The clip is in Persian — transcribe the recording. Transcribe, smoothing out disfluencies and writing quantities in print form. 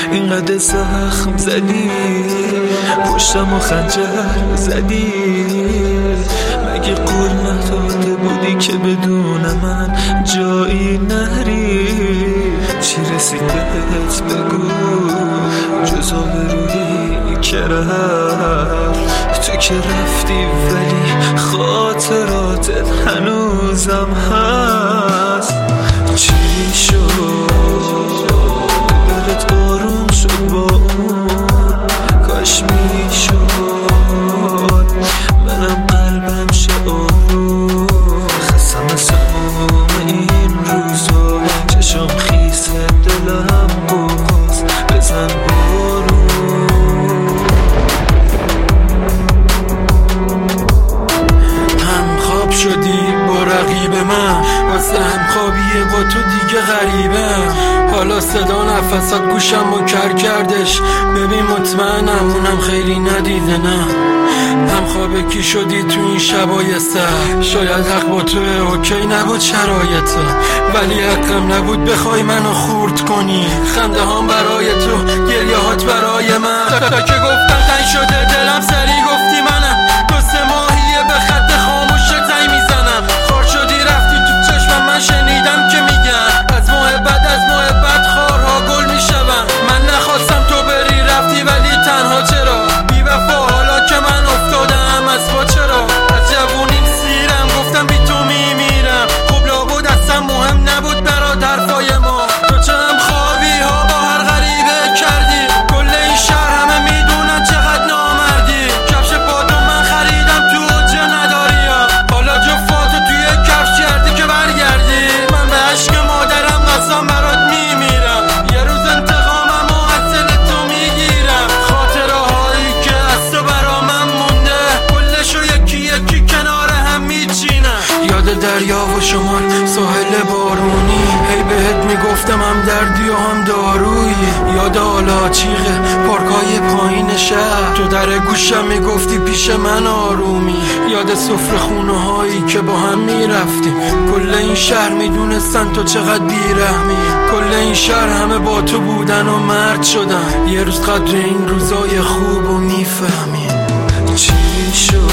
اینقدر زخم زدی، پشتم و خنجر زدی. مگه قول نداده بودی که بدون من جایی نری؟ چی رسید بهت بگو جز آبرویی که رفت؟ تو که رفتی ولی خاطراتت هنوزم هست. چی شد دلت آروم شد با اون؟ کاش میشد منم قلبم شه آروم. خستم از تمام این روزا، چشم خیس دلم بغاز بزن بارون. همخواب شدی با رقیب من، واسه همخوابیه با تو دیگه غریبه. حالا صدا نفسات گوشم رو کر کردش، ببین مطمئنم اونم خیلی ندیده. نه همخوابه کی شدی تو این شبای سر؟ شاید حق با توه، اوکی نبود شرایطه، ولی حقم نبود بخوای منو خورد کنی. خنده هام برای تو، گریه هات برای من. تا که گفتم تنگ شده دلم، سری گفتی منم. 2-3 ماهیه به خط خاموش تای میزنم. خار شدی رفتی تو چشمم، من شنیدم که میگن از محبت خارها گل میشون. من نخواستم تو بری رفتی، ولی تنها چرا بی وفا حالا که من افتادم از پا؟ چرا از جوونیم سیرم گفتم بی تو میمیرم؟ خب لابد اصلا مهم نبود برات حرفای ما. تو چنم خوابی ها با هر غریبه کردی، کل این شهر همه میدونن چقدر نامردی. کفش پاتو من خریدم تو اوجه نداریم، حالا جفاتو توی کفش کردی که برگردی. من به عشق مادرم قسم برات میمیرم، یه روز انتقامم و از دل تو میگیرم. خاطره هایی که از تو برا من مونده، کلشو یکی یکی کنار هم میچینم. یاد دریا و شمال ساحل بارونی، هی بهت میگفتم هم دردی و هم دارویی. یاد آلاچیقه پارکای پایین شهر، تو در گوشم میگفتی پیش من آرومی. یاد سفره خونه هایی که با هم میرفتیم، کل این شهر میدونستن تو چقدر بیرحمی. کل این شهر همه با تو بودن و مرد شدن، یه روز قدر این روزای خوب و میفهمی. چی شد